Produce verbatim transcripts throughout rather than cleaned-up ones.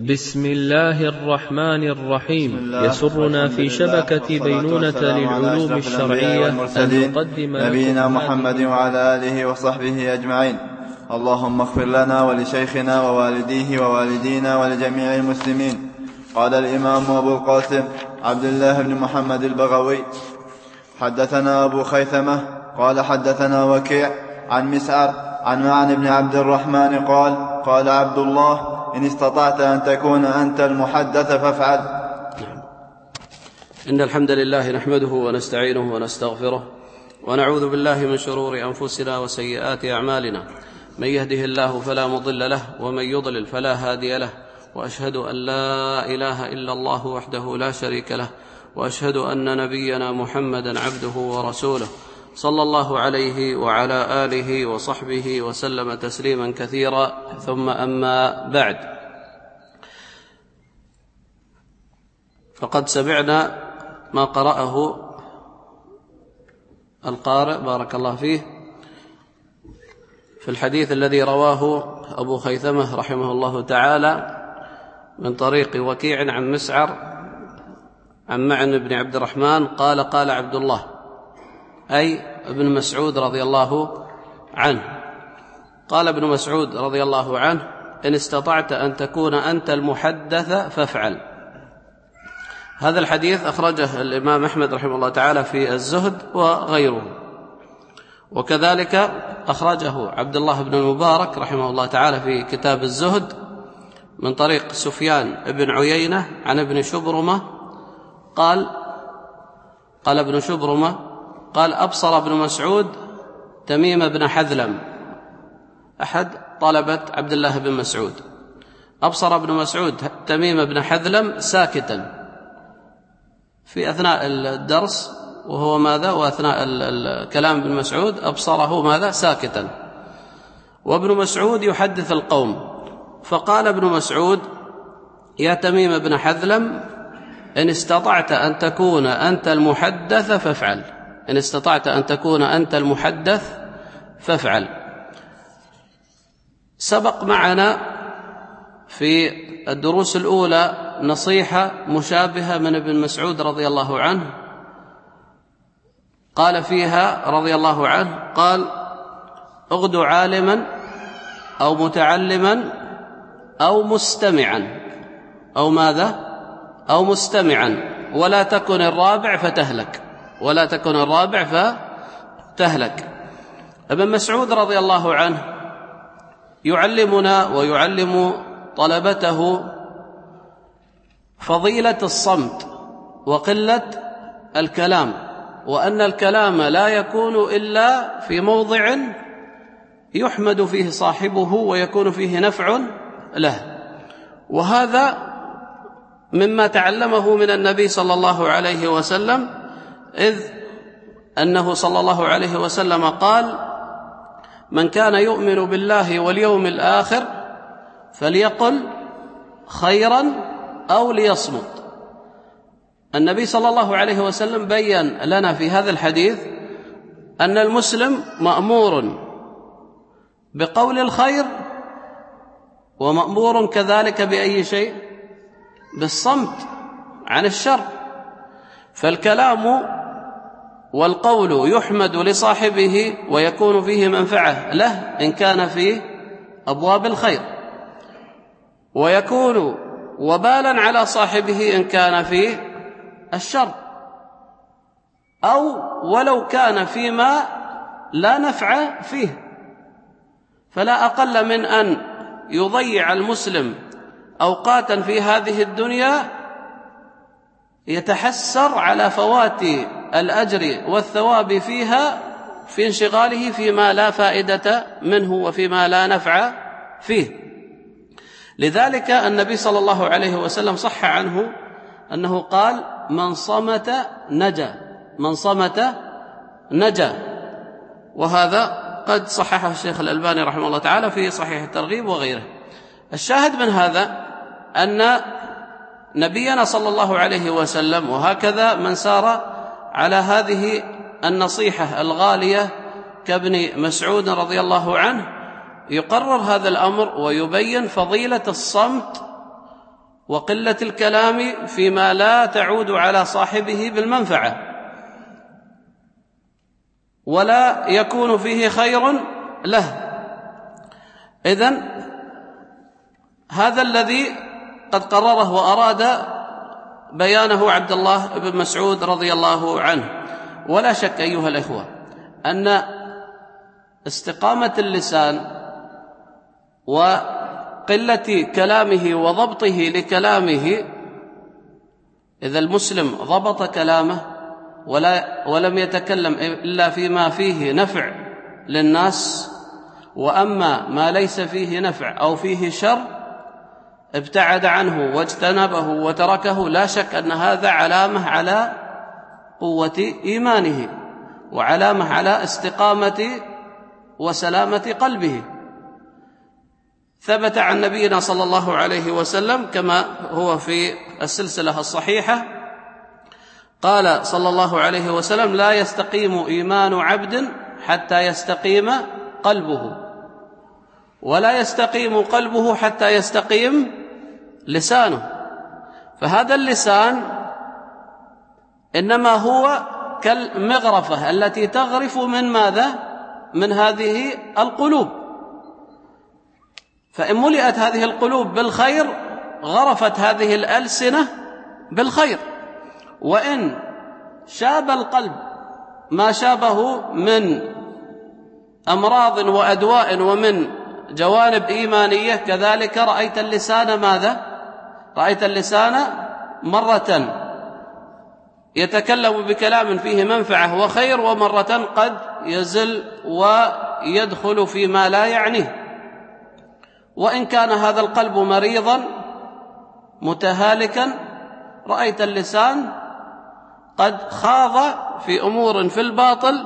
بسم الله الرحمن الرحيم. يسرنا في شبكة بينونة للعلوم الشرعية أن نقدم نبينا محمد وعلى آله وصحبه أجمعين. اللهم اغفر لنا ولشيخنا ووالديه ووالدينا ولجميع المسلمين. قال الإمام أبو القاسم عبد الله بن محمد البغوي: حدثنا أبو خيثمة قال حدثنا وكيع عن مسعر عن معن بن عبد الرحمن قال: قال عبد الله: إن استطعت أن تكون أنت المحدث فافعل. إن الحمد لله نحمده ونستعينه ونستغفره ونعوذ بالله من شرور أنفسنا وسيئات أعمالنا. من يهده الله فلا مضل له ومن يضلل فلا هادي له، وأشهد أن لا إله إلا الله وحده لا شريك له، وأشهد أن نبينا محمدا عبده ورسوله صلى الله عليه وعلى آله وصحبه وسلم تسليما كثيرا. ثم أما بعد، فقد سمعنا ما قرأه القارئ بارك الله فيه في الحديث الذي رواه أبو خيثمة رحمه الله تعالى من طريق وكيع عن مسعر عن معن بن عبد الرحمن قال: قال عبد الله، أي ابن مسعود رضي الله عنه. قال ابن مسعود رضي الله عنه: إن استطعت أن تكون أنت المحدث فافعل. هذا الحديث أخرجه الإمام أحمد رحمه الله تعالى في الزهد وغيره، وكذلك أخرجه عبد الله بن المبارك رحمه الله تعالى في كتاب الزهد من طريق سفيان بن عيينة عن ابن شبرمة قال: قال ابن شبرمة قال: أبصر ابن مسعود تميم بن حذلم، أحد طلبة عبد الله بن مسعود، أبصر ابن مسعود تميم بن حذلم ساكتا في أثناء الدرس، وهو ماذا؟ وأثناء الكلام ابن مسعود أبصره ماذا؟ ساكتا، وابن مسعود يحدث القوم. فقال ابن مسعود: يا تميم بن حذلم، إن استطعت أن تكون أنت المحدث فافعل. إن استطعت أن تكون أنت المحدث فافعل. سبق معنا في الدروس الأولى نصيحة مشابهة من ابن مسعود رضي الله عنه، قال فيها رضي الله عنه: قال: اغدو عالما أو متعلما أو مستمعا، أو ماذا؟ أو مستمعا، ولا تكن الرابع فتهلك، ولا تكن الرابع فتهلك. ابن مسعود رضي الله عنه يعلمنا ويعلم طلبته فضيلة الصمت وقلة الكلام، وأن الكلام لا يكون إلا في موضع يحمد فيه صاحبه ويكون فيه نفع له. وهذا مما تعلمه من النبي صلى الله عليه وسلم، إذ أنه صلى الله عليه وسلم قال: من كان يؤمن بالله واليوم الآخر فليقل خيرا أو ليصمت. النبي صلى الله عليه وسلم بيّن لنا في هذا الحديث أن المسلم مأمور بقول الخير، ومأمور كذلك بأي شيء؟ بالصمت عن الشر. فالكلام والقول يحمد لصاحبه ويكون فيه منفعة له إن كان في أبواب الخير، ويكون وبالا على صاحبه إن كان في الشر، أو ولو كان فيما لا نفع فيه. فلا أقل من أن يضيع المسلم أوقاتا في هذه الدنيا يتحسر على فوات الأجر والثواب فيها في انشغاله فيما لا فائدة منه وفيما لا نفع فيه. لذلك النبي صلى الله عليه وسلم صح عنه أنه قال: من صمت نجا، من صمت نجا. وهذا قد صححه الشيخ الألباني رحمه الله تعالى في صحيح الترغيب وغيره. الشاهد من هذا أن نبينا صلى الله عليه وسلم، وهكذا من سار على هذه النصيحة الغالية كابن مسعود رضي الله عنه، يقرر هذا الأمر ويبين فضيلة الصمت وقلة الكلام فيما لا تعود على صاحبه بالمنفعة ولا يكون فيه خير له. إذن هذا الذي قد قرره وأراد بيانه عبد الله بن مسعود رضي الله عنه. ولا شك أيها الإخوة أن استقامة اللسان وقلة كلامه وضبطه لكلامه، إذا المسلم ضبط كلامه ولا ولم يتكلم إلا فيما فيه نفع للناس، وأما ما ليس فيه نفع أو فيه شر ابتعد عنه واجتنبه وتركه، لا شك أن هذا علامة على قوة إيمانه وعلامة على استقامة وسلامة قلبه. ثبت عن نبينا صلى الله عليه وسلم كما هو في السلسلة الصحيحة، قال صلى الله عليه وسلم: لا يستقيم إيمان عبد حتى يستقيم قلبه، ولا يستقيم قلبه حتى يستقيم لسانه. فهذا اللسان إنما هو كالمغرفة التي تغرف من ماذا؟ من هذه القلوب. فإن ملئت هذه القلوب بالخير غرفت هذه الألسنة بالخير، وإن شاب القلب ما شابه من أمراض وأدواء ومن جوانب إيمانية كذلك رأيت اللسان ماذا؟ رأيت اللسان مرة يتكلم بكلام فيه منفعة وخير، ومرة قد يزل ويدخل فيما لا يعنيه. وإن كان هذا القلب مريضا متهالكا رأيت اللسان قد خاض في أمور في الباطل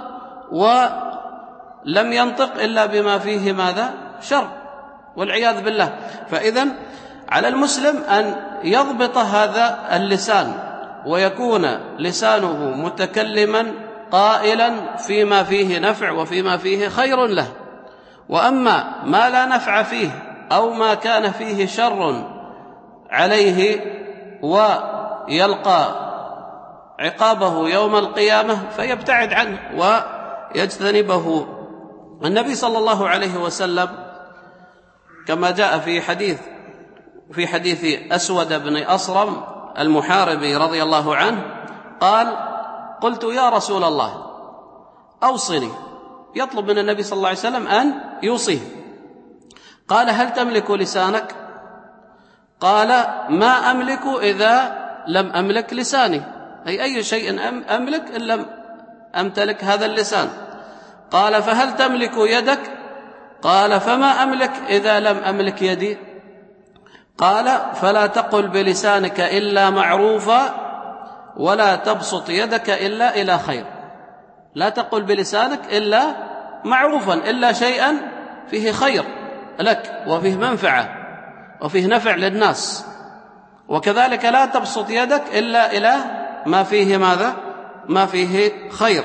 ولم ينطق إلا بما فيه ماذا؟ شر، والعياذ بالله. فإذن على المسلم أن يضبط هذا اللسان ويكون لسانه متكلما قائلا فيما فيه نفع وفيما فيه خير له. وأما ما لا نفع فيه أو ما كان فيه شر عليه ويلقى عقابه يوم القيامة فيبتعد عنه ويجتنبه. النبي صلى الله عليه وسلم كما جاء في حديث في حديث أسود بن أصرم المحاربي رضي الله عنه قال: قلت يا رسول الله أوصني، يطلب من النبي صلى الله عليه وسلم أن يوصيه. قال: هل تملك لسانك؟ قال: ما أملك إذا لم أملك لساني، أي أي شيء أملك إن لم أمتلك هذا اللسان. قال: فهل تملك يدك؟ قال: فما أملك إذا لم أملك يدي؟ قال: فلا تقل بلسانك إلا معروفا ولا تبسط يدك إلا إلى خير. لا تقل بلسانك إلا معروفا، إلا شيئا فيه خير لك وفيه منفعة وفيه نفع للناس. وكذلك لا تبسط يدك إلا إلى ما فيه ماذا؟ ما فيه خير.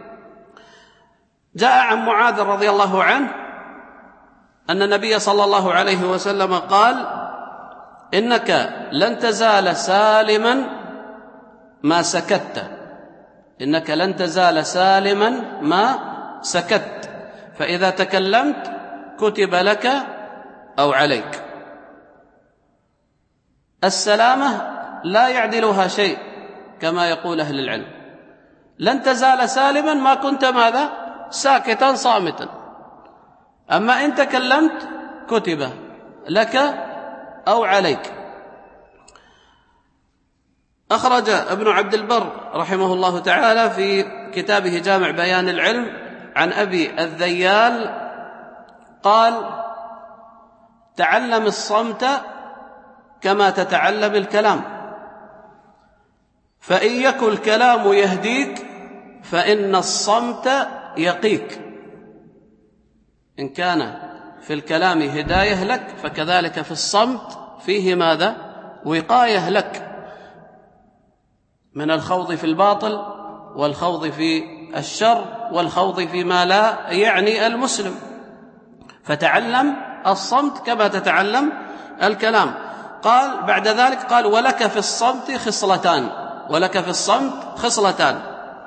جاء عن معاذ رضي الله عنه أن النبي صلى الله عليه وسلم قال: إنك لن تزال سالما ما سكت، إنك لن تزال سالما ما سكت، فإذا تكلمت كتب لك أو عليك. السلامة لا يعدلها شيء كما يقول أهل العلم. لن تزال سالما ما كنت ماذا؟ ساكتا صامتا. أما إن تكلمت كتب لك أو عليك. أخرج ابن عبد البر رحمه الله تعالى في كتابه جامع بيان العلم عن أبي الذيال قال: تعلم الصمت كما تتعلم الكلام، فإن يكن الكلام يهديك فإن الصمت يقيك. إن كان في الكلام هداية لك فكذلك في الصمت فيه ماذا؟ وقاية لك من الخوض في الباطل والخوض في الشر والخوض فيما لا يعني المسلم. فتعلم الصمت كما تتعلم الكلام. قال بعد ذلك قال ولك في الصمت خصلتان، ولك في الصمت خصلتان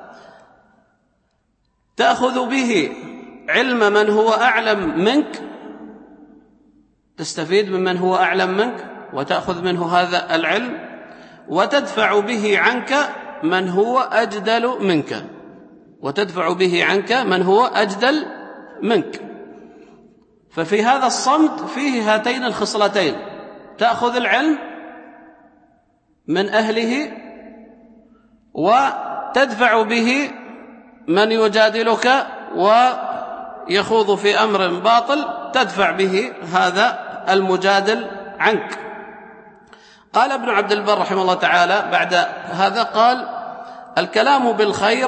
تأخذ به علم من هو أعلم منك، تستفيد ممن هو أعلم منك وتأخذ منه هذا العلم، وتدفع به عنك من هو أجدل منك، وتدفع به عنك من هو أجدل منك. ففي هذا الصمت فيه هاتين الخصلتين، تأخذ العلم من أهله وتدفع به من يجادلك ويخوض في أمر باطل، تدفع به هذا المجادل عنك. قال ابن عبد البر رحمه الله تعالى بعد هذا قال الكلام بالخير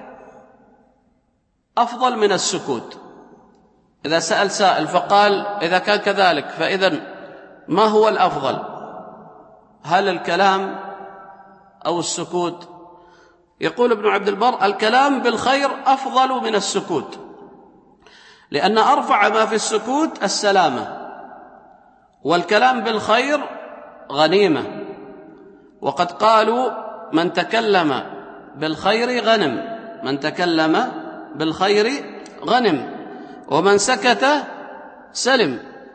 أفضل من السكوت. إذا سأل سائل فقال إذا كان كذلك فإذن ما هو الأفضل، هل الكلام أو السكوت؟ يقول ابن عبد البر الكلام بالخير أفضل من السكوت، لأن أرفع ما في السكوت السلامة، والكلام بالخير غنيمة. وقد قالوا من تكلم بالخير غنم، من تكلم بالخير غنم، ومن سكت سلم.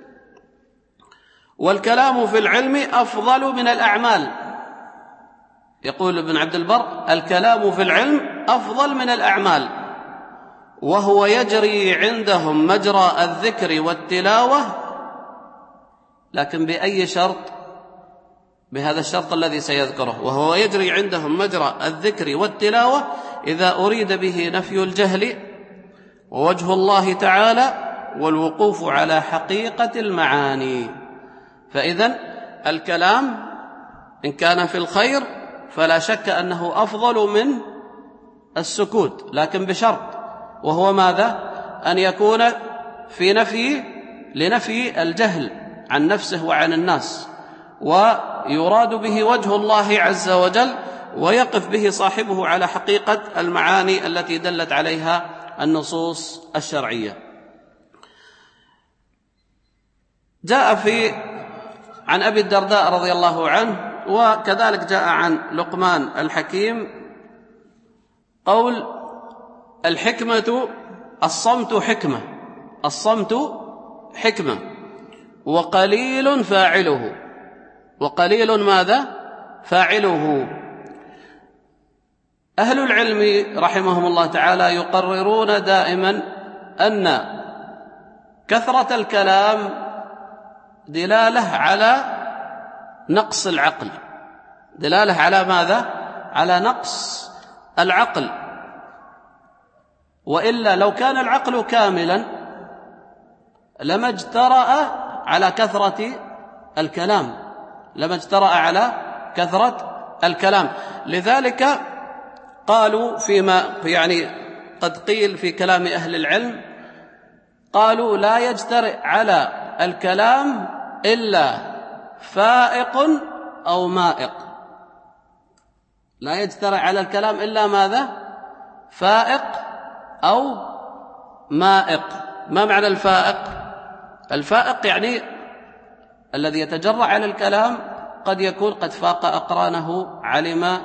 والكلام في العلم أفضل من الأعمال. يقول ابن عبد البر الكلام في العلم أفضل من الأعمال، وهو يجري عندهم مجرى الذكر والتلاوة، لكن بأي شرط؟ بهذا الشرط الذي سيذكره، وهو يجري عندهم مجرى الذكر والتلاوة إذا أريد به نفي الجهل ووجه الله تعالى والوقوف على حقيقة المعاني. فإذن الكلام إن كان في الخير فلا شك أنه أفضل من السكوت، لكن بشرط، وهو ماذا؟ أن يكون في نفي لنفي الجهل عن نفسه وعن الناس، ويراد به وجه الله عز وجل، ويقف به صاحبه على حقيقة المعاني التي دلت عليها النصوص الشرعية. جاء في عن أبي الدرداء رضي الله عنه، وكذلك جاء عن لقمان الحكيم قول الحكمة الصمت حكمة، الصمت حكمة وقليل فاعله، وقليل ماذا؟ فاعله. أهل العلم رحمهم الله تعالى يقررون دائما أن كثرة الكلام دلالة على نقص العقل، دلالة على ماذا؟ على نقص العقل. وإلا لو كان العقل كاملا لما اجترأ على كثرة الكلام، لما اجترأ على كثرة الكلام. لذلك قالوا فيما يعني قد قيل في كلام أهل العلم، قالوا لا يجترئ على الكلام إلا فائق أو مائق، لا يجترئ على الكلام إلا ماذا؟ فائق أو مائق. ما معنى الفائق؟ الفائق يعني الذي يتجرأ على الكلام قد يكون قد فاق أقرانه، علم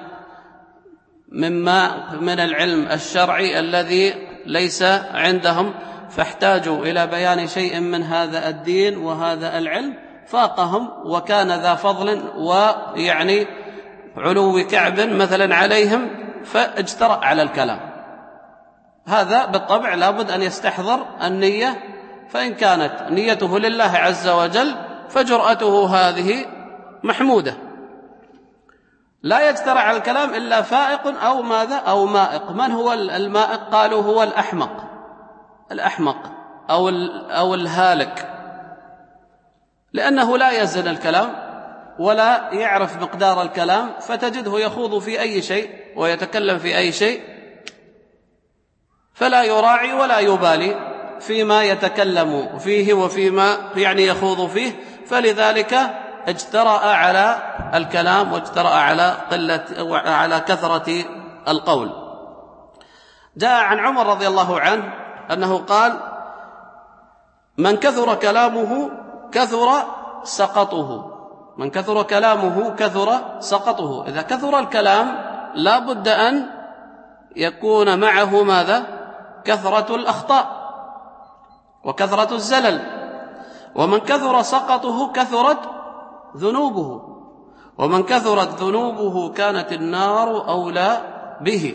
مما من العلم الشرعي الذي ليس عندهم، فاحتاجوا إلى بيان شيء من هذا الدين وهذا العلم، فاقهم وكان ذا فضل ويعني علو كعب مثلا عليهم، فاجترأ على الكلام. هذا بالطبع لابد أن يستحضر النية، فإن كانت نيته لله عز وجل فجرأته هذه محمودة. لا يجترأ على الكلام إلا فائق أو ماذا؟ أو مائق. من هو المائق؟ قالوا هو الأحمق، الأحمق أو أو الهالك، لأنه لا يزن الكلام ولا يعرف مقدار الكلام، فتجده يخوض في أي شيء ويتكلم في أي شيء، فلا يراعي ولا يبالي فيما يتكلم فيه وفيما يعني يخوض فيه، فلذلك اجترأ على الكلام واجترأ على قلة على كثرة القول. جاء عن عمر رضي الله عنه أنه قال من كثر كلامه كثر سقطه، من كثر كلامه كثر سقطه. إذا كثر الكلام لا بد أن يكون معه ماذا؟ كثرة الأخطاء وكثرة الزلل. ومن كثر سقطه كثرت ذنوبه، ومن كثرت ذنوبه كانت النار أولى به.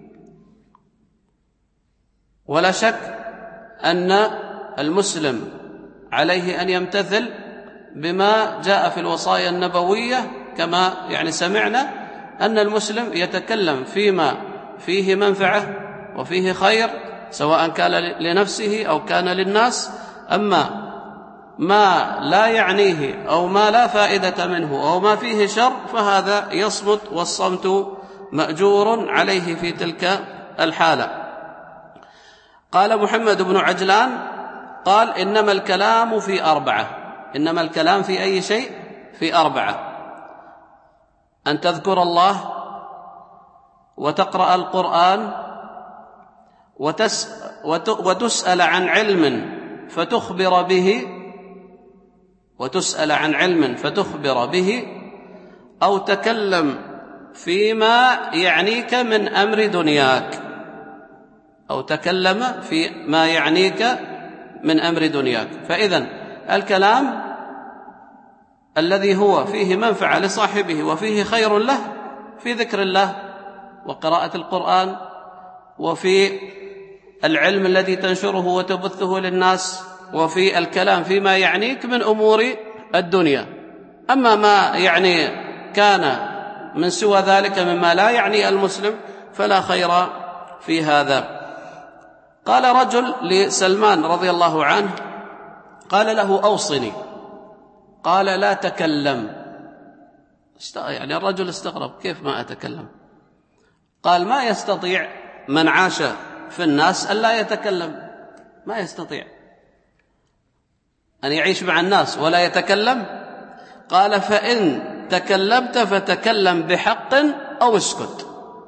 ولا شك أن المسلم عليه أن يمتثل بما جاء في الوصايا النبوية، كما يعني سمعنا أن المسلم يتكلم فيما فيه منفعة وفيه خير، سواء كان لنفسه أو كان للناس. أما ما لا يعنيه أو ما لا فائدة منه أو ما فيه شر فهذا يصمت، والصمت مأجور عليه في تلك الحالة. قال محمد بن عجلان قال: إنما الكلام في أربعة. إنما الكلام في أي شيء؟ في أربعة: أن تذكر الله، وتقرأ القرآن، وتس وتسأل عن علم فتخبر به وتسأل عن علم فتخبر به، أو تكلم فيما يعنيك من أمر دنياك أو تكلم في ما يعنيك من أمر دنياك. فإذن الكلام الذي هو فيه منفعة لصاحبه وفيه خير له في ذكر الله وقراءة القرآن، وفي العلم الذي تنشره وتبثه للناس، وفي الكلام فيما يعنيك من أمور الدنيا. أما ما يعني كان من سوى ذلك مما لا يعني المسلم فلا خير في هذا. قال رجل لسلمان رضي الله عنه، قال له: أوصني. قال: لا تكلم. يعني الرجل استغرب: كيف ما أتكلم؟ قال: ما يستطيع من عاش في الناس ألا يتكلم، ما يستطيع أن يعيش مع الناس ولا يتكلم. قال: فإن تكلمت فتكلم بحق أو اسكت.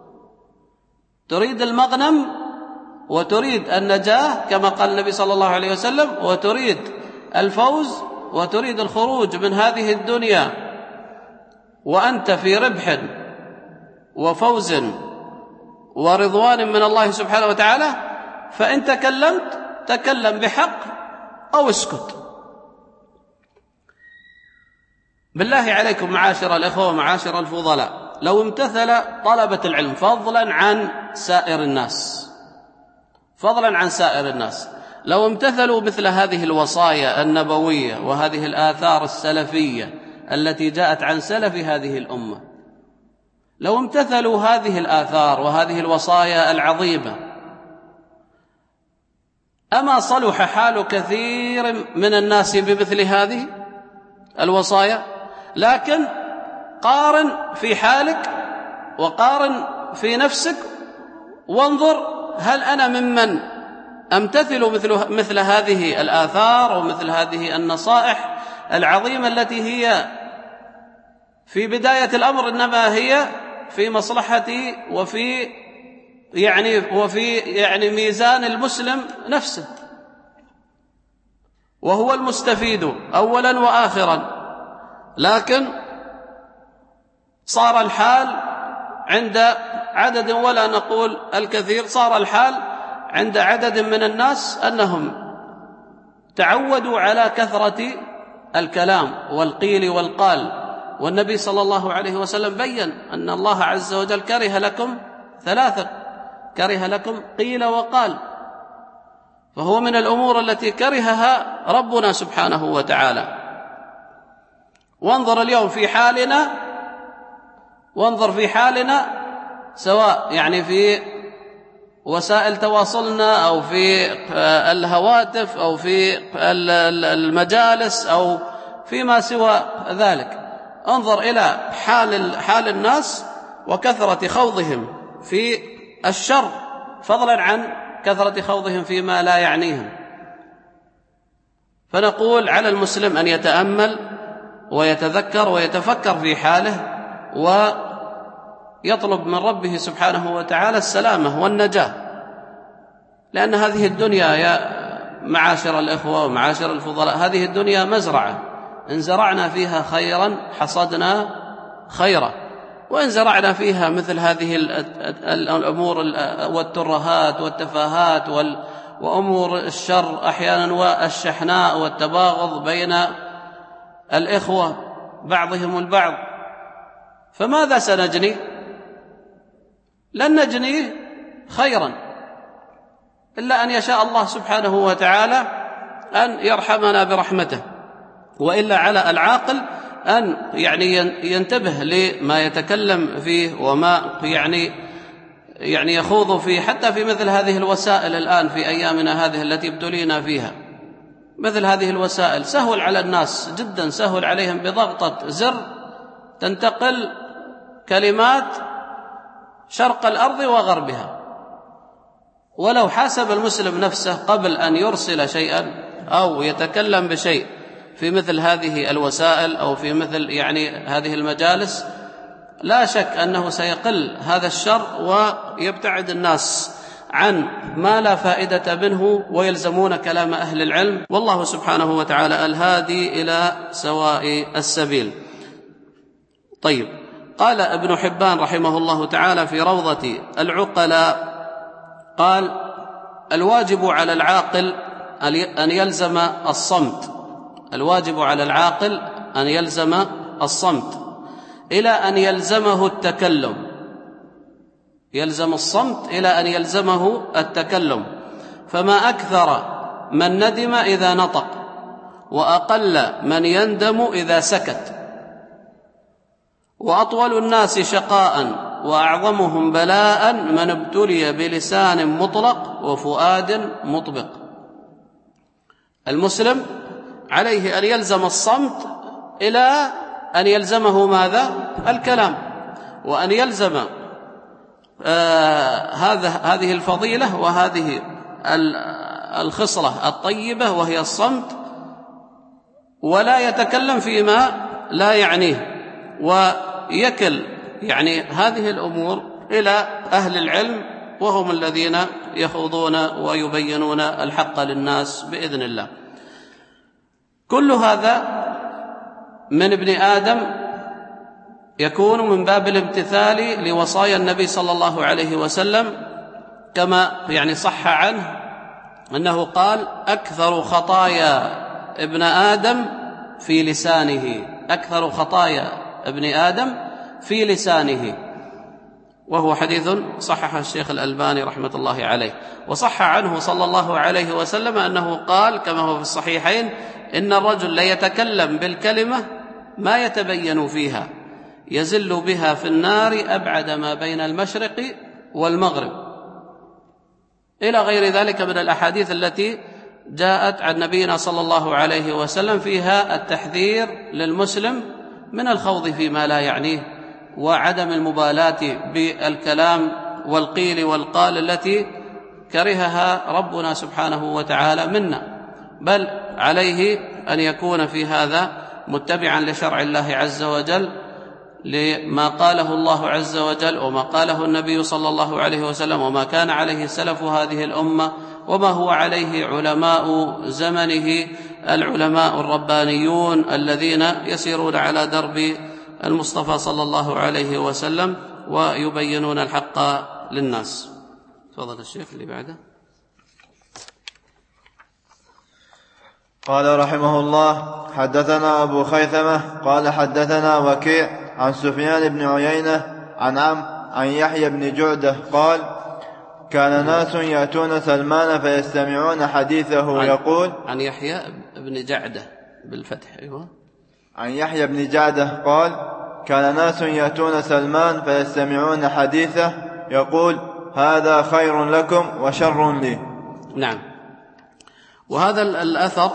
تريد المغنم وتريد النجاة كما قال النبي صلى الله عليه وسلم، وتريد الفوز وتريد الخروج من هذه الدنيا وأنت في ربح وفوز ورضوان من الله سبحانه وتعالى، فإن تكلمت تكلم بحق أو اسكت. بالله عليكم معاشر الإخوة ومعاشر الفضلاء، لو امتثل طلبة العلم فضلا عن سائر الناس فضلا عن سائر الناس لو امتثلوا مثل هذه الوصايا النبوية وهذه الآثار السلفية التي جاءت عن سلف هذه الأمة، لو امتثلوا هذه الآثار وهذه الوصايا العظيمة، أما صلح حال كثير من الناس بمثل هذه الوصايا؟ لكن قارن في حالك وقارن في نفسك وانظر، هل أنا ممن أمتثل مثل, مثل هذه الآثار ومثل هذه النصائح العظيمة التي هي في بداية الأمر إنما هي في مصلحتي وفي يعني وفي يعني ميزان المسلم نفسه، وهو المستفيد أولا وآخرا. لكن صار الحال عند عدد، ولا نقول الكثير، صار الحال عند عدد من الناس أنهم تعودوا على كثرة الكلام والقيل والقال. والنبي صلى الله عليه وسلم بيّن أن الله عز وجل كره لكم ثلاثة: كره لكم قيل وقال، فهو من الأمور التي كرهها ربنا سبحانه وتعالى. وانظر اليوم في حالنا وانظر في حالنا سواء يعني في وسائل تواصلنا أو في الهواتف أو في المجالس أو فيما سوى ذلك، انظر إلى حال حال الناس وكثرة خوضهم في الشر فضلا عن كثرة خوضهم فيما لا يعنيهم. فنقول على المسلم أن يتأمل ويتذكر ويتفكر في حاله ويطلب من ربه سبحانه وتعالى السلامة والنجاة، لأن هذه الدنيا يا معاشر الإخوة ومعاشر الفضلاء هذه الدنيا مزرعة إن زرعنا فيها خيرا حصدنا خيرا، وإن زرعنا فيها مثل هذه الأمور والترهات والتفاهات وأمور الشر أحيانا والشحناء والتباغض بين الإخوة بعضهم البعض، فماذا سنجني؟ لن نجنيه خيرا إلا أن يشاء الله سبحانه وتعالى أن يرحمنا برحمته، وإلا على العاقل أن يعني ينتبه لما يتكلم فيه وما يعني يعني يخوض فيه، حتى في مثل هذه الوسائل الآن في أيامنا هذه التي ابتلينا فيها. مثل هذه الوسائل سهل على الناس جدا، سهل عليهم بضغطة زر تنتقل كلمات شرق الأرض وغربها. ولو حاسب المسلم نفسه قبل أن يرسل شيئا أو يتكلم بشيء في مثل هذه الوسائل أو في مثل يعني هذه المجالس، لا شك أنه سيقل هذا الشر ويبتعد الناس عن ما لا فائدة منه ويلزمون كلام أهل العلم، والله سبحانه وتعالى الهادي إلى سواء السبيل. طيب، قال ابن حبان رحمه الله تعالى في روضة العقلاء، قال: الواجب على العاقل أن يلزم الصمت، الواجب على العاقل أن يلزم الصمت إلى أن يلزمه التكلم، يلزم الصمت إلى أن يلزمه التكلم، فما أكثر من ندم إذا نطق، وأقل من يندم إذا سكت، وأطول الناس شقاء وأعظمهم بلاء من ابتلي بلسان مطلق وفؤاد مطبق. المسلم عليه أن يلزم الصمت إلى أن يلزمه ماذا؟ الكلام، وأن يلزم آه هذا هذه الفضيلة وهذه الخصلة الطيبة وهي الصمت، ولا يتكلم فيما لا يعنيه، ويكل يعني هذه الأمور إلى أهل العلم وهم الذين يخوضون ويبينون الحق للناس بإذن الله. كل هذا من ابن آدم يكون من باب الامتثال لوصايا النبي صلى الله عليه وسلم، كما يعني صح عنه أنه قال: أكثر خطايا ابن آدم في لسانه، أكثر خطايا ابن آدم في لسانه، وهو حديث صحح الشيخ الألباني رحمة الله عليه. وصح عنه صلى الله عليه وسلم أنه قال كما هو في الصحيحين: إن الرجل ليتكلم بالكلمة ما يتبين فيها يزل بها في النار أبعد ما بين المشرق والمغرب، إلى غير ذلك من الأحاديث التي جاءت عن نبينا صلى الله عليه وسلم فيها التحذير للمسلم من الخوض فيما لا يعنيه، وعدم المبالاة بالكلام والقيل والقال التي كرهها ربنا سبحانه وتعالى منا، بل عليه أن يكون في هذا متبعا لشرع الله عز وجل، لما قاله الله عز وجل وما قاله النبي صلى الله عليه وسلم وما كان عليه سلف هذه الأمة وما هو عليه علماء زمنه العلماء الربانيون الذين يسيرون على درب المصطفى صلى الله عليه وسلم ويبينون الحق للناس. تفضل الشيخ اللي بعده. قال رحمه الله: حدثنا أبو خيثمة قال حدثنا وكيع عن سفيان بن عيينة عن عم عن يحيى بن جعدة قال: كان ناس يأتون سلمان فيستمعون حديثه عن يقول عن يحيى بن جعدة بالفتح. أيوة. عن يحيى بن جعدة قال: كان ناس يأتون سلمان فيستمعون حديثه يقول: هذا خير لكم وشر لي. نعم. وهذا الأثر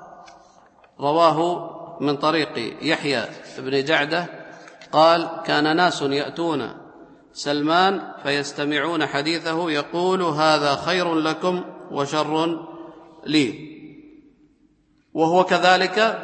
رواه من طريق يحيى بن جعدة قال: كان ناس يأتون سلمان فيستمعون حديثه يقول: هذا خير لكم وشر لي. وهو كذلك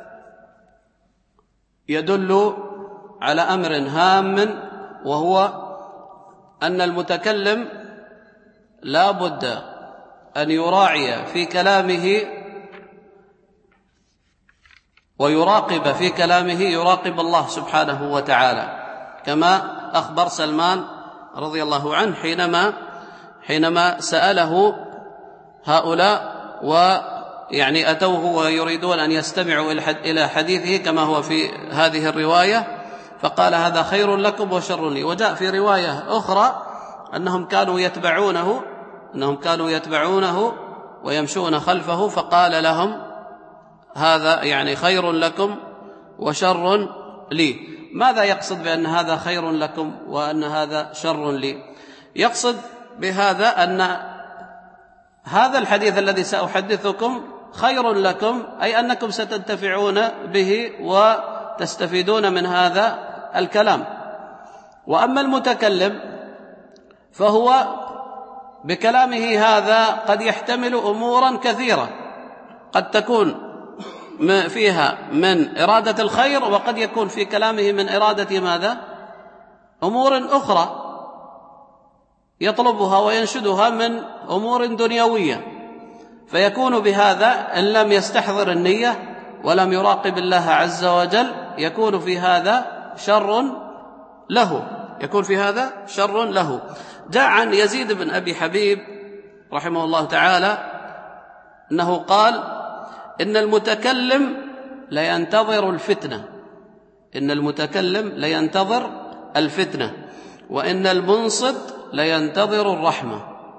يدل على أمر هام، وهو أن المتكلم لا بد أن يراعي في كلامه ويراقب في كلامه يراقب الله سبحانه وتعالى، كما أخبر سلمان رضي الله عنه حينما حينما سأله هؤلاء ويعني أتوه ويريدون أن يستمعوا إلى حديثه كما هو في هذه الرواية، فقال هذا خير لكم وشر لي. وجاء في رواية أخرى أنهم كانوا يتبعونه أنهم كانوا يتبعونه ويمشون خلفه، فقال لهم هذا يعني خير لكم وشر لي. ماذا يقصد بأن هذا خير لكم وأن هذا شر لي؟ يقصد بهذا أن هذا الحديث الذي سأحدثكم خير لكم، أي أنكم ستنتفعون به وتستفيدون من هذا الكلام. وأما المتكلم فهو بكلامه هذا قد يحتمل أمورا كثيرة، قد تكون فيها من إرادة الخير، وقد يكون في كلامه من إرادة ماذا؟ أمور أخرى يطلبها وينشدها من أمور دنيوية، فيكون بهذا إن لم يستحضر النية ولم يراقب الله عز وجل يكون في هذا شر له يكون في هذا شر له. جاء عن يزيد بن أبي حبيب رحمه الله تعالى أنه قال إن المتكلم لينتظر الفتنة إن المتكلم لينتظر الفتنة وإن المنصت لينتظر الرحمة.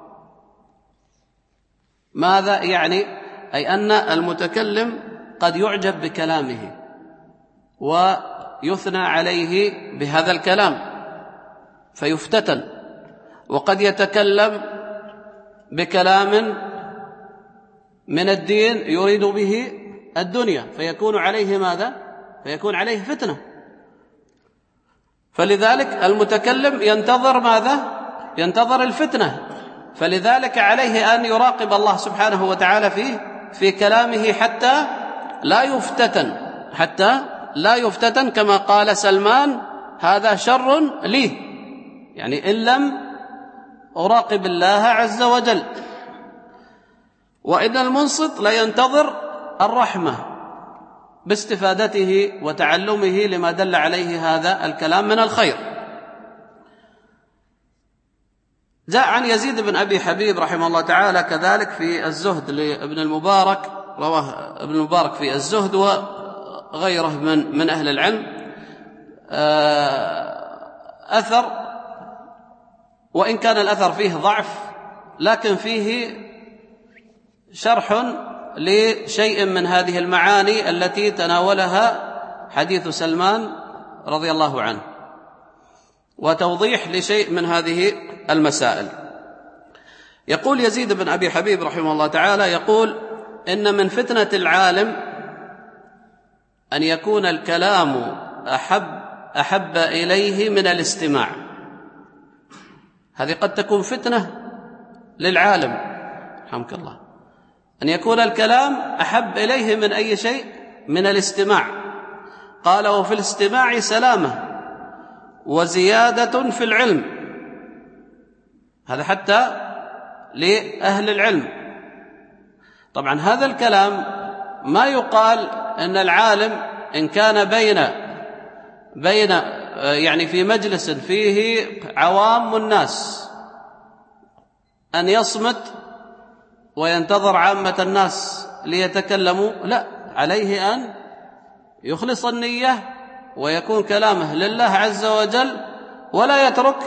ماذا يعني؟ أي أن المتكلم قد يعجب بكلامه ويثنى عليه بهذا الكلام فيفتتن، وقد يتكلم بكلام من الدين يريد به الدنيا فيكون عليه ماذا؟ فيكون عليه فتنة. فلذلك المتكلم ينتظر ماذا؟ ينتظر الفتنة، فلذلك عليه أن يراقب الله سبحانه وتعالى فيه في كلامه حتى لا يفتتن حتى لا يفتتن كما قال سلمان هذا شر لي، يعني إن لم أراقب الله عز وجل. وإن المنصت لا ينتظر الرحمة باستفادته وتعلمه لما دل عليه هذا الكلام من الخير. جاء عن يزيد بن أبي حبيب رحمه الله تعالى كذلك في الزهد لابن المبارك، رواه ابن المبارك في الزهد وغيره من من أهل العلم أثر، وإن كان الأثر فيه ضعف لكن فيه شرح لشيء من هذه المعاني التي تناولها حديث سلمان رضي الله عنه وتوضيح لشيء من هذه المسائل. يقول يزيد بن أبي حبيب رحمه الله تعالى يقول إن من فتنة العالم أن يكون الكلام أحب, أحب إليه من الاستماع. هذه قد تكون فتنة للعالم رحمك الله، أن يكون الكلام أحب إليه من أي شيء؟ من الاستماع. قال وفي الاستماع سلامة وزيادة في العلم. هذا حتى لأهل العلم. طبعا هذا الكلام ما يقال أن العالم إن كان بين بين يعني في مجلس فيه عوام الناس أن يصمت وينتظر عامة الناس ليتكلموا، لا، عليه أن يخلص النية ويكون كلامه لله عز وجل ولا يترك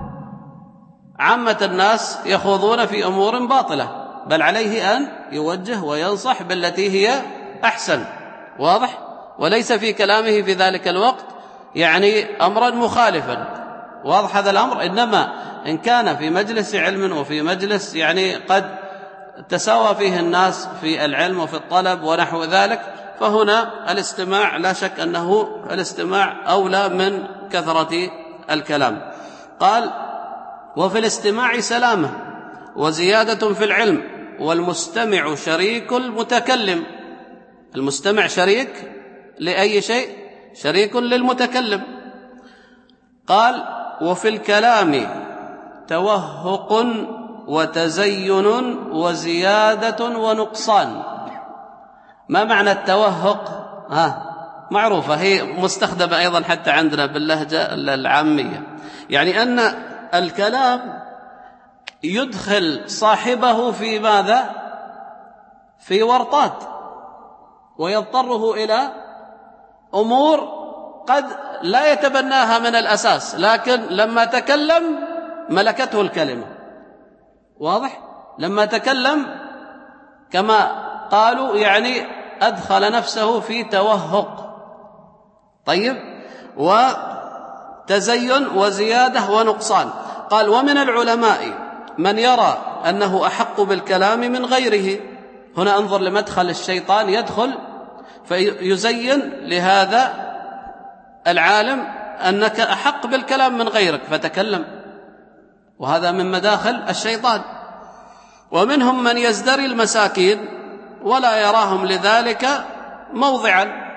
عامة الناس يخوضون في أمور باطلة، بل عليه أن يوجه وينصح بالتي هي أحسن. واضح؟ وليس في كلامه في ذلك الوقت يعني أمرا مخالفا. واضح هذا الأمر؟ إنما إن كان في مجلس علم وفي مجلس يعني قد تساوى فيه الناس في العلم وفي الطلب ونحو ذلك، فهنا الاستماع لا شك أنه الاستماع أولى من كثرة الكلام. قال وفي الاستماع سلامة وزيادة في العلم والمستمع شريك المتكلم. المستمع شريك لأي شيء؟ شريك للمتكلم. قال وفي الكلام توهق وتزين وزيادة ونقصان. ما معنى التوهق ها معروفة، هي مستخدمة أيضا حتى عندنا باللهجة العامية، يعني أن الكلام يدخل صاحبه في ماذا؟ في ورطات، ويضطره إلى أمور قد لا يتبناها من الأساس، لكن لما تكلم ملكته الكلمة. واضح؟ لما تكلم كما قالوا يعني أدخل نفسه في توهق، طيب، وتزين وزيادة ونقصان. قال: ومن العلماء من يرى أنه أحق بالكلام من غيره. هنا انظر لمدخل الشيطان، يدخل فيزين لهذا العالم أنك أحق بالكلام من غيرك فتكلم، وهذا من مداخل الشيطان. ومنهم من يزدري المساكين ولا يراهم لذلك موضعا.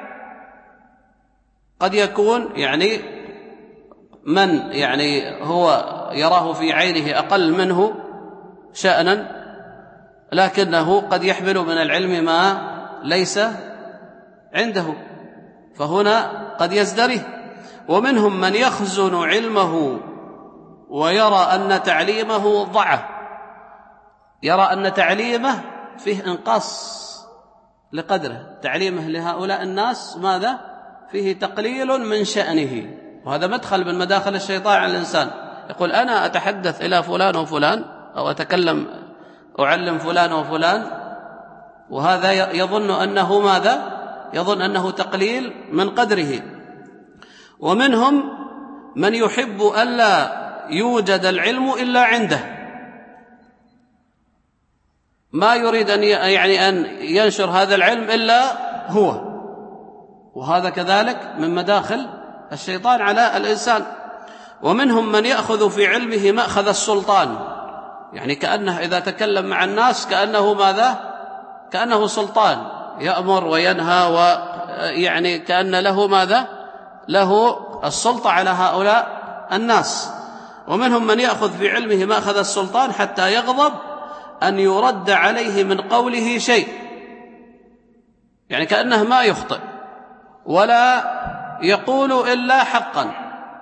قد يكون يعني من يعني هو يراه في عينه أقل منه شأنا، لكنه قد يحمل من العلم ما ليس عنده، فهنا قد يزدريه. ومنهم من يخزن علمه ويرى أن تعليمه ضعف، يرى أن تعليمه فيه انقاص لقدره، تعليمه لهؤلاء الناس ماذا؟ فيه تقليل من شأنه. وهذا مدخل من مداخل الشيطان على الإنسان، يقول: أنا أتحدث إلى فلان وفلان، أو أتكلم أعلم فلان وفلان، وهذا يظن أنه ماذا؟ يظن أنه تقليل من قدره. ومنهم من يحب ألا يوجد العلم إلا عنده، ما يريد أن يعني أن ينشر هذا العلم إلا هو، وهذا كذلك من مداخل الشيطان على الإنسان. ومنهم من يأخذ في علمه مأخذ السلطان، يعني كأنه إذا تكلم مع الناس كأنه ماذا؟ كأنه سلطان، يأمر وينهى، ويعني كأن له ماذا؟ له السلطة على هؤلاء الناس. ومنهم من يأخذ في علمه مأخذ السلطان حتى يغضب أن يرد عليه من قوله شيء، يعني كأنه ما يخطئ ولا يقول إلا حقا،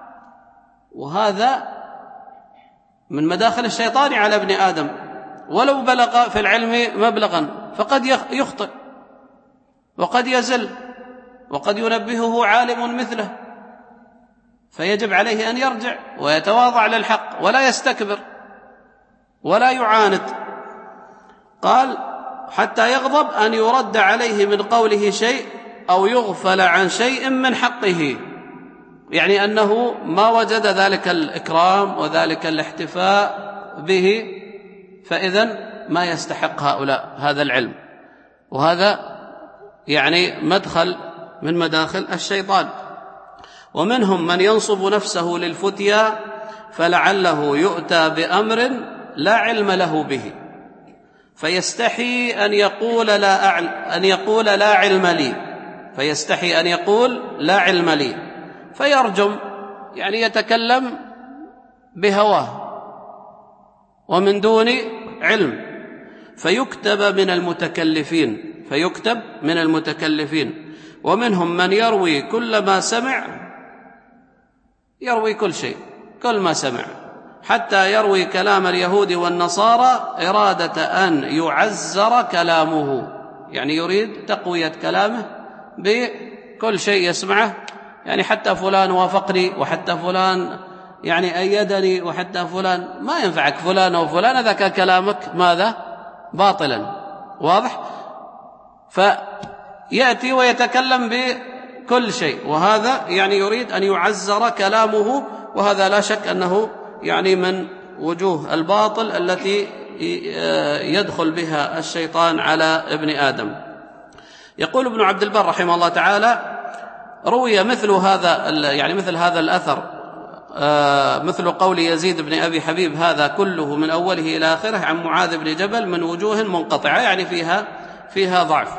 وهذا من مداخل الشيطان على ابن آدم، ولو بلغ في العلم مبلغا فقد يخطئ وقد يزل وقد ينبهه عالم مثله، فيجب عليه أن يرجع ويتواضع للحق ولا يستكبر ولا يعاند. قال: حتى يغضب أن يرد عليه من قوله شيء أو يغفل عن شيء من حقه، يعني أنه ما وجد ذلك الإكرام وذلك الاحتفاء به، فإذن ما يستحق هؤلاء هذا العلم. وهذا يعني مدخل من مداخل الشيطان. ومنهم من ينصب نفسه للفتيا فلعله يؤتى بأمر لا علم له به، فيستحي أن يقول لا أعلم أن يقول لا علم لي، فيستحي أن يقول لا علم لي، فيرجم، يعني يتكلم بهواه ومن دون علم، فيكتب من المتكلفين فيكتب من المتكلفين. ومنهم من يروي كل ما سمع، يروي كل شيء، كل ما سمع، حتى يروي كلام اليهود والنصارى إرادة أن يعزر كلامه، يعني يريد تقوية كلامه بكل شيء يسمعه، يعني حتى فلان وافقني، وحتى فلان يعني أيدني، وحتى فلان. ما ينفعك فلان وفلان إذا كان كلامك ماذا؟ باطلا. واضح؟ فيأتي ويتكلم بكل شيء، وهذا يعني يريد أن يعزر كلامه، وهذا لا شك أنه يعني من وجوه الباطل التي يدخل بها الشيطان على ابن آدم. يقول ابن عبد البر رحمه الله تعالى: روي مثل هذا يعني مثل هذا الأثر، مثل قول يزيد بن أبي حبيب هذا كله من أوله إلى آخره عن معاذ بن جبل من وجوه منقطعة، يعني فيها فيها ضعف،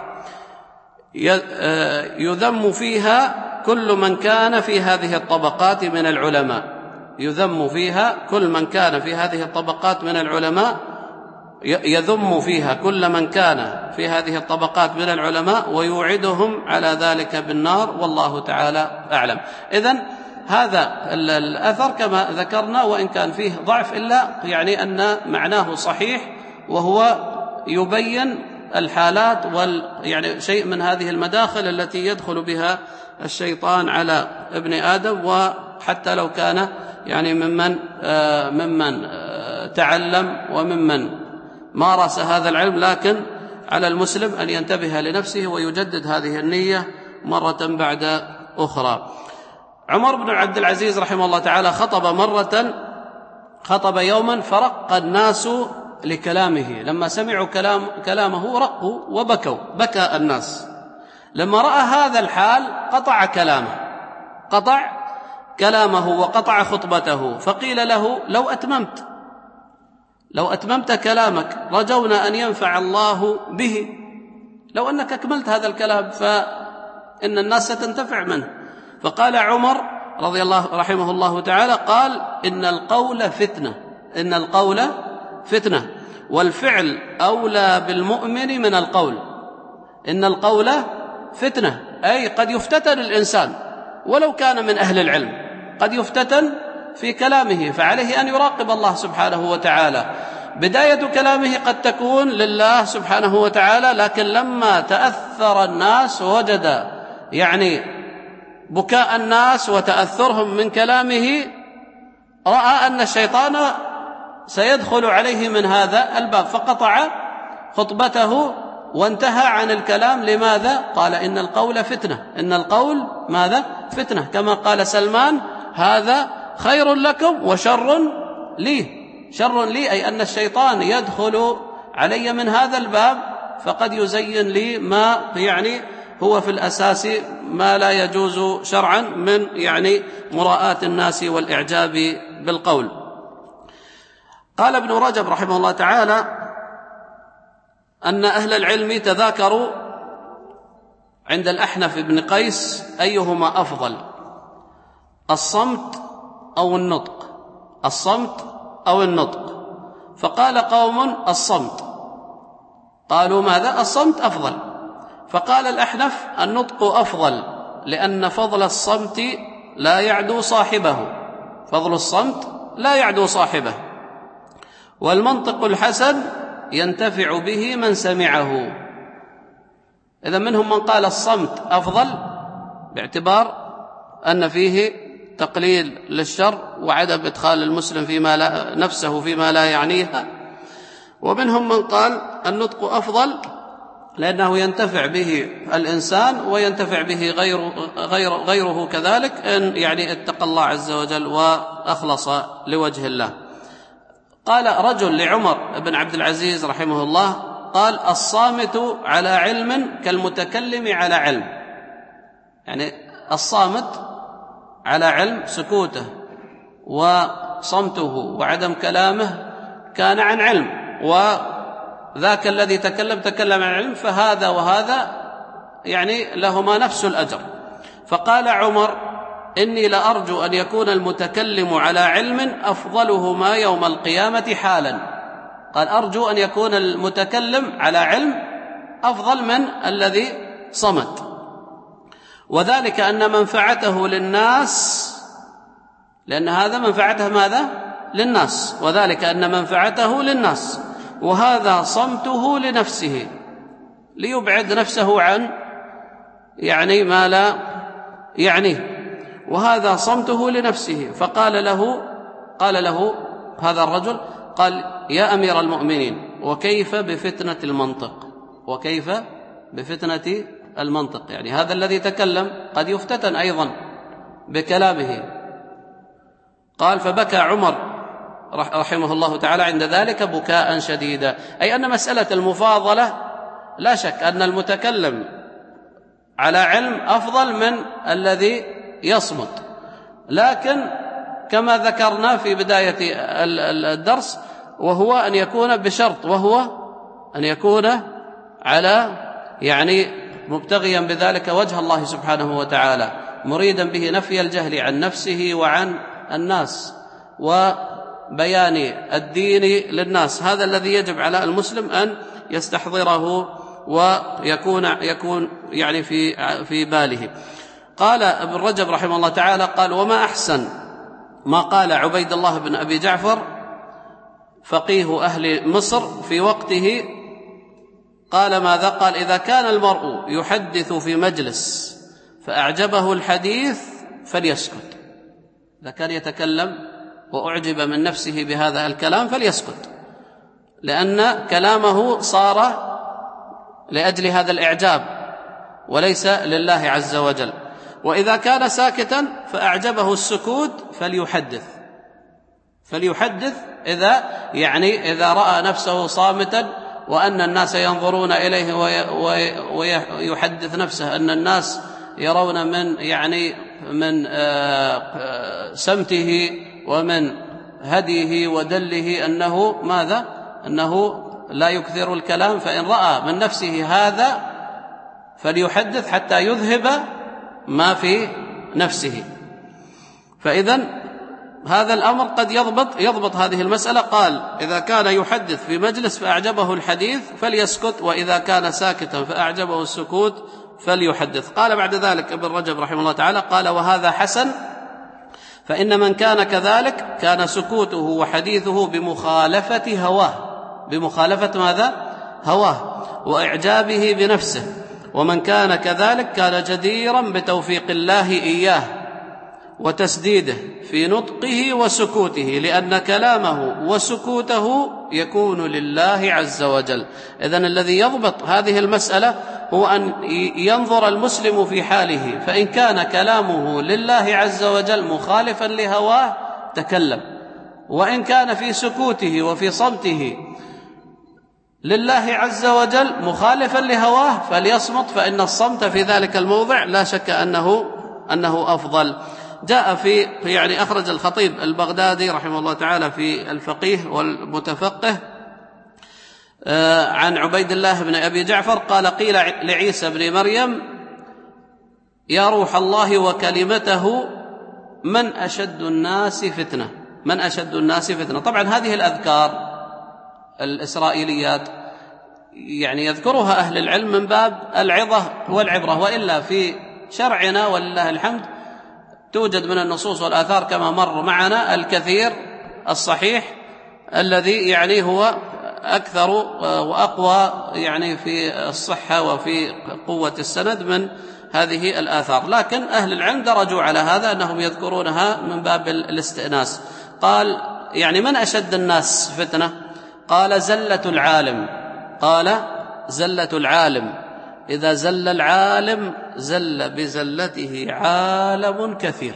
يذم فيها كل من كان في هذه الطبقات من العلماء، يذم فيها كل من كان في هذه الطبقات من العلماء، يذم فيها كل من كان في هذه الطبقات من العلماء ويوعدهم على ذلك بالنار، والله تعالى أعلم. إذن هذا الأثر كما ذكرنا وإن كان فيه ضعف إلا يعني أن معناه صحيح، وهو يبين الحالات وال يعني شيء من هذه المداخل التي يدخل بها الشيطان على ابن آدم، وحتى لو كان يعني ممن آه ممن آه تعلم وممن مارس هذا العلم، لكن على المسلم أن ينتبه لنفسه ويجدد هذه النية مرة بعد أخرى. عمر بن عبد العزيز رحمه الله تعالى خطب مرة خطب يوما فرق الناس لكلامه، لما سمعوا كلام كلامه رقوا وبكوا، بكى الناس. لما رأى هذا الحال قطع كلامه قطع كلامه وقطع خطبته، فقيل له لو أتممت لو أتممت كلامك رجونا أن ينفع الله به، لو أنك أكملت هذا الكلام فإن الناس ستنتفع منه. فقال عمر رضي الله رحمه الله تعالى قال إن القول فتنة إن القول فتنة والفعل أولى بالمؤمن من القول. إن القول فتنة أي قد يفتتن الإنسان ولو كان من أهل العلم، قد يفتتن في كلامه، فعليه أن يراقب الله سبحانه وتعالى. بداية كلامه قد تكون لله سبحانه وتعالى، لكن لما تأثر الناس ووجد يعني بكاء الناس وتأثرهم من كلامه رأى أن الشيطان سيدخل عليه من هذا الباب، فقطع خطبته وانتهى عن الكلام. لماذا؟ قال إن القول فتنة إن القول ماذا؟ فتنة، كما قال سلمان هذا خير لكم وشر لي شر لي أي أن الشيطان يدخل علي من هذا الباب فقد يزين لي ما يعني هو في الأساس ما لا يجوز شرعا من يعني مراءة الناس والإعجاب بالقول. قال ابن رجب رحمه الله تعالى أن أهل العلم تذاكروا عند الأحنف بن قيس أيهما أفضل، الصمت أو النطق الصمت أو النطق فقال قوم الصمت، قالوا ماذا؟ الصمت أفضل. فقال الأحنف النطق أفضل لأن فضل الصمت لا يعدو صاحبه فضل الصمت لا يعدو صاحبه والمنطق الحسن ينتفع به من سمعه. إذا منهم من قال الصمت أفضل باعتبار أن فيه تقليل للشر وعدم إدخال المسلم فيما لا نفسه فيما لا يعنيها، ومنهم من قال النطق أفضل لأنه ينتفع به الإنسان وينتفع به غيره, غير غيره كذلك إن يعني اتقى الله عز وجل وأخلص لوجه الله. قال رجل لعمر بن عبد العزيز رحمه الله قال الصامت على علم كالمتكلم على علم، يعني الصامت على علم سكوته وصمته وعدم كلامه كان عن علم، وذاك الذي تكلم تكلم عن علم، فهذا وهذا يعني لهما نفس الأجر. فقال عمر إني لأرجو أن يكون المتكلم على علم أفضلهما يوم القيامة حالا. قال أرجو أن يكون المتكلم على علم أفضل من الذي صمت، وذلك أن منفعته للناس، لأن هذا منفعته ماذا؟ للناس، وذلك أن منفعته للناس، وهذا صمته لنفسه ليبعد نفسه عن يعني ما لا يعنيه، وهذا صمته لنفسه. فقال له قال له هذا الرجل قال يا أمير المؤمنين وكيف بفتنة المنطق وكيف بفتنة المنطق، يعني هذا الذي تكلم قد يفتتن أيضا بكلامه. قال فبكى عمر رحمه الله تعالى عند ذلك بكاء شديدا، أي أن مسألة المفاضلة لا شك أن المتكلم على علم أفضل من الذي يصمت، لكن كما ذكرنا في بداية الدرس وهو أن يكون بشرط، وهو أن يكون على يعني مبتغيا بذلك وجه الله سبحانه وتعالى، مريدا به نفي الجهل عن نفسه وعن الناس، بيان الدين للناس. هذا الذي يجب على المسلم أن يستحضره ويكون يكون يعني في في باله. قال ابن رجب رحمه الله تعالى قال: وما أحسن ما قال عبيد الله بن أبي جعفر فقيه أهل مصر في وقته. قال ماذا؟ قال: إذا كان المرء يحدث في مجلس فأعجبه الحديث فليسكت. إذا كان يتكلم وأعجب من نفسه بهذا الكلام فليسكت، لأن كلامه صار لأجل هذا الإعجاب وليس لله عز وجل. وإذا كان ساكتا فأعجبه السكوت فليحدث فليحدث إذا يعني إذا رأى نفسه صامتا وأن الناس ينظرون إليه ويحدث نفسه أن الناس يرون من يعني من سمته ومن هديه ودله أنه ماذا؟ أنه لا يكثر الكلام. فإن رأى من نفسه هذا فليحدث حتى يذهب ما في نفسه. فإذن هذا الأمر قد يضبط يضبط هذه المسألة. قال: إذا كان يحدث في مجلس فأعجبه الحديث فليسكت، وإذا كان ساكتا فأعجبه السكوت فليحدث. قال بعد ذلك ابن رجب رحمه الله تعالى قال: وهذا حسن، فإن من كان كذلك كان سكوته وحديثه بمخالفة هواه بمخالفة ماذا؟ هواه وإعجابه بنفسه. ومن كان كذلك كان جديرا بتوفيق الله إياه وتسديده في نطقه وسكوته، لأن كلامه وسكوته يكون لله عز وجل. إذن الذي يضبط هذه المسألة هو أن ينظر المسلم في حاله، فإن كان كلامه لله عز وجل مخالفا لهواه تكلم، وإن كان في سكوته وفي صمته لله عز وجل مخالفا لهواه فليصمت، فإن الصمت في ذلك الموضع لا شك أنه أنه أفضل. جاء في يعني أخرج الخطيب البغدادي رحمه الله تعالى في الفقيه والمتفقه عن عبيد الله بن أبي جعفر قال: قيل لعيسى بن مريم: يا روح الله وكلمته من أشد الناس فتنة من أشد الناس فتنة. طبعا هذه الأذكار الإسرائيليات يعني يذكرها أهل العلم من باب العظة والعبرة، وإلا في شرعنا ولله الحمد توجد من النصوص والآثار كما مر معنا الكثير الصحيح الذي يعني هو أكثر وأقوى يعني في الصحة وفي قوة السند من هذه الآثار. لكن أهل العلم درجوا على هذا أنهم يذكرونها من باب الاستئناس. قال: يعني من أشد الناس فتنة؟ قال: زلة العالم. قال: زلة العالم. إذا زل العالم زل بزلته عالم كثير.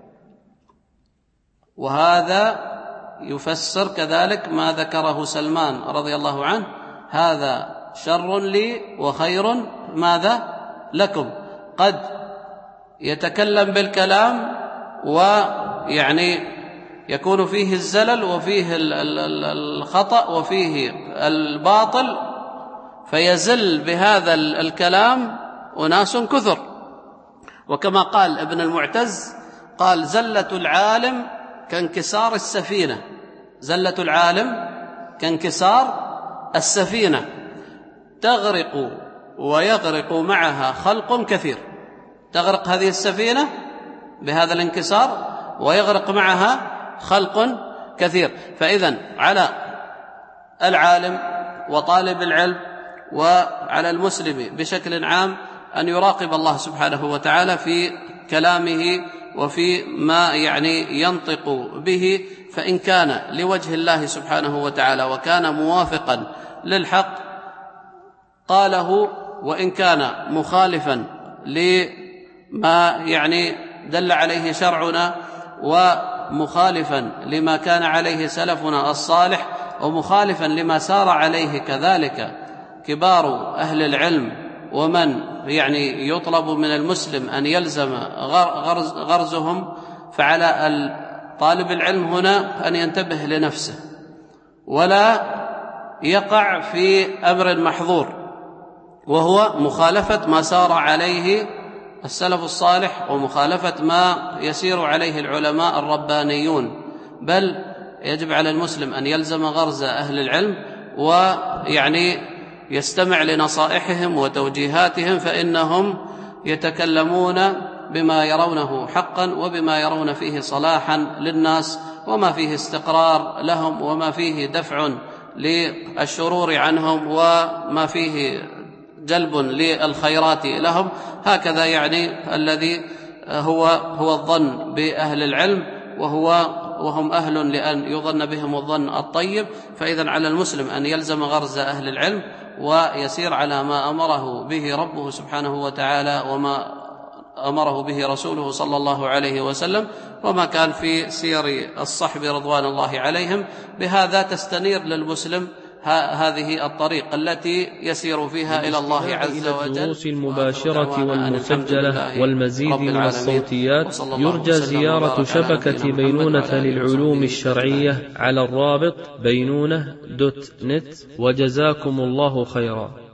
وهذا يفسر كذلك ما ذكره سلمان رضي الله عنه: هذا شر لي وخير ماذا لكم. قد يتكلم بالكلام ويعني يكون فيه الزلل وفيه الخطأ وفيه الباطل، فيزل بهذا الكلام أناس كثر. وكما قال ابن المعتز قال: زلة العالم كانكسار السفينة زلة العالم كانكسار السفينة تغرق ويغرق معها خلق كثير. تغرق هذه السفينة بهذا الانكسار ويغرق معها خلق كثير. فإذن على العالم وطالب العلم وعلى المسلم بشكل عام أن يراقب الله سبحانه وتعالى في كلامه وفي ما يعني ينطق به، فإن كان لوجه الله سبحانه وتعالى وكان موافقا للحق قاله، وإن كان مخالفا لما يعني دل عليه شرعنا ومخالفا لما كان عليه سلفنا الصالح ومخالفا لما سار عليه كذلك كبار أهل العلم ومن يعني يطلب من المسلم أن يلزم غرز غرزهم، فعلى طالب العلم هنا أن ينتبه لنفسه ولا يقع في أمر محظور، وهو مخالفة ما سار عليه السلف الصالح ومخالفة ما يسير عليه العلماء الربانيون، بل يجب على المسلم أن يلزم غرز أهل العلم ويعني يستمع لنصائحهم وتوجيهاتهم، فإنهم يتكلمون بما يرونه حقا وبما يرون فيه صلاحا للناس، وما فيه استقرار لهم، وما فيه دفع للشرور عنهم، وما فيه جلب للخيرات لهم. هكذا يعني الذي هو هو الظن بأهل العلم، وهو وهم أهل لأن يظن بهم الظن الطيب. فإذا على المسلم أن يلزم غرز أهل العلم ويسير على ما أمره به ربه سبحانه وتعالى، وما أمره به رسوله صلى الله عليه وسلم، وما كان في سير الصحب رضوان الله عليهم. بهذا تستنير للمسلم هذه الطريق التي يسير فيها إلى الله عز وجل. الدروس المباشرة والمسجلة والمزيد من الصوتيات يرجى زيارة شبكة بينونة للعلوم الشرعية على الرابط بينونة دوت نت. وجزاكم الله خيرا.